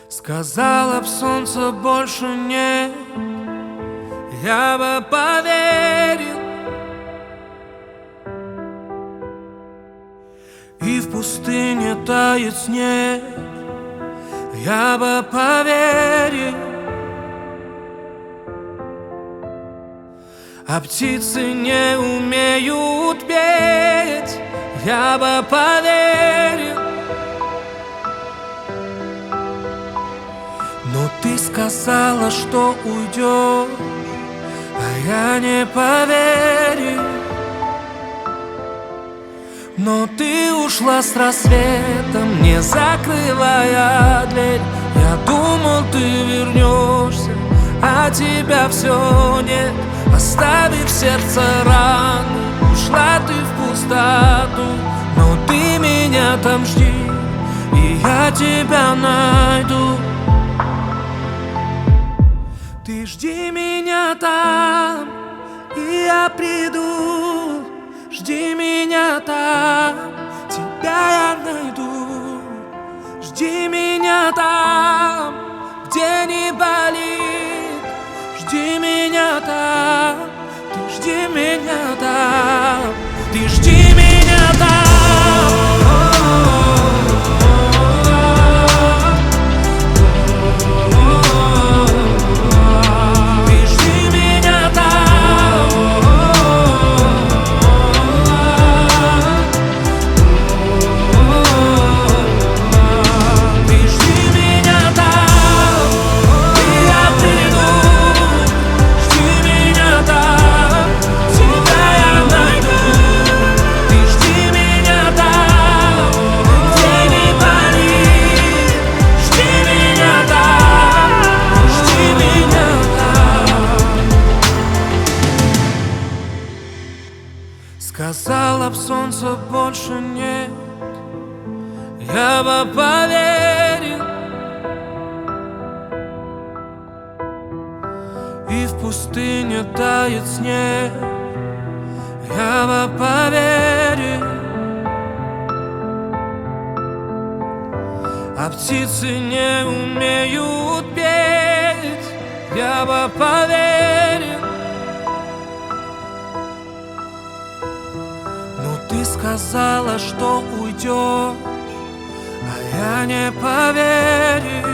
Сказала б, солнца больше нет, я бы поверил. И в пустыне тает снег, я бы поверил. А птицы не умеют петь, я бы поверил. Но ты сказала, что уйдешь, а я не поверил. Но ты ушла с рассветом, не закрывая дверь. Я думал, ты вернешься, а тебя все нет. Оставив сердце раны, ушла ты в пустоту. Но ты меня там жди, и я тебя найду. Ты жди меня там, и я приду. Жди меня там, тебя я найду. Жди меня там, где не болит. Жди меня там, ты жди меня там. Ты жди меня там. Сказала б, солнца больше нет, я бы поверил. И в пустыне тает снег, я бы поверил. А птицы не умеют петь, я бы поверил. Ты сказала, что уйдешь, а я не поверил.